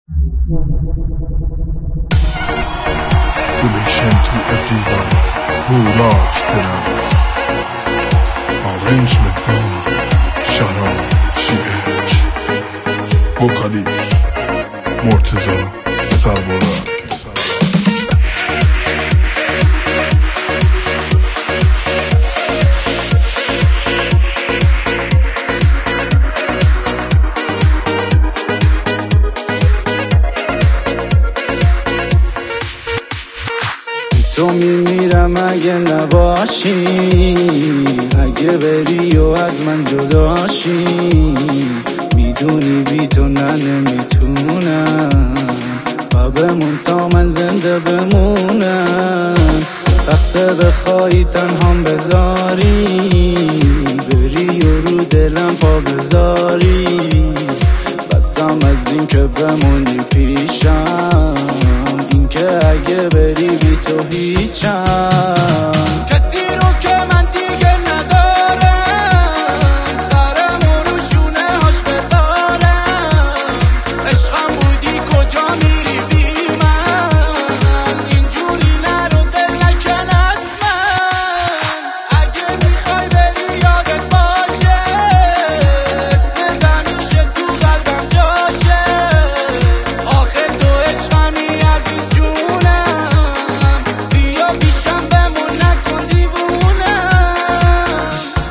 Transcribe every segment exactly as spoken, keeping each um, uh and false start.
Relation to everyone who likes the dance. Arrangement by Sharon C H. Vocalist Morteza Sarvorat. تو میمیرم اگه نباشی، اگه بری و از من جداشی، میدونی بی تو نه نمیتونم و بمون تا من زنده بمونم. سخته بخوایی تنهام بذاری، بری و رو دلم پا بذاری، بسم از این که بمونی پیشم، این که اگه بری بی تو هیچم. کسی رو که من دیگه ندارم، سرم و رو شونه هاش بذارم. عشقم بودی کجا میری بی من، اینجوری نرو دل نکن از من. اگه میخوای بری یادت باشه، اسمت همیشه تو قلبم جاشه. آخه تو عشقمی عزیز جونم، بیا پیشم بمون نکن دیوونم.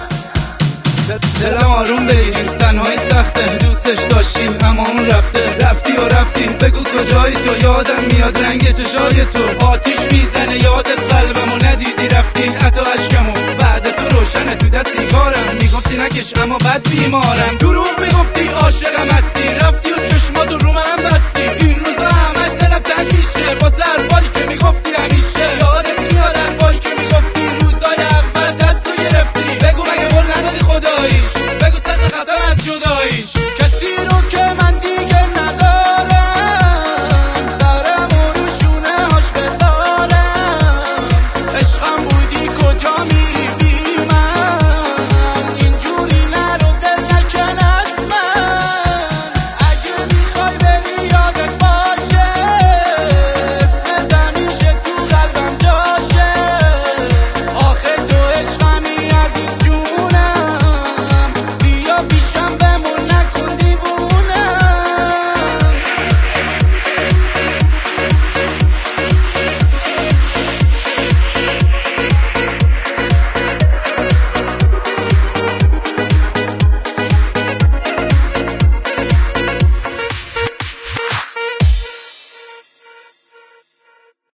دلم آروم بگیر، تنهایی سخته، دوستش داشتیم اما اون رفته. رفتی و رفتی، بگو کجایی تو، یادم میاد رنگ چشای تو. آتیش میزنه یادت قلبمو، ندیدی رفتی حتی عشقمو. بعد تو روشنه تو دستی کارم، میگفتی نکش اما بد بیمارم. دروغ میگفتی عاشقم هستی،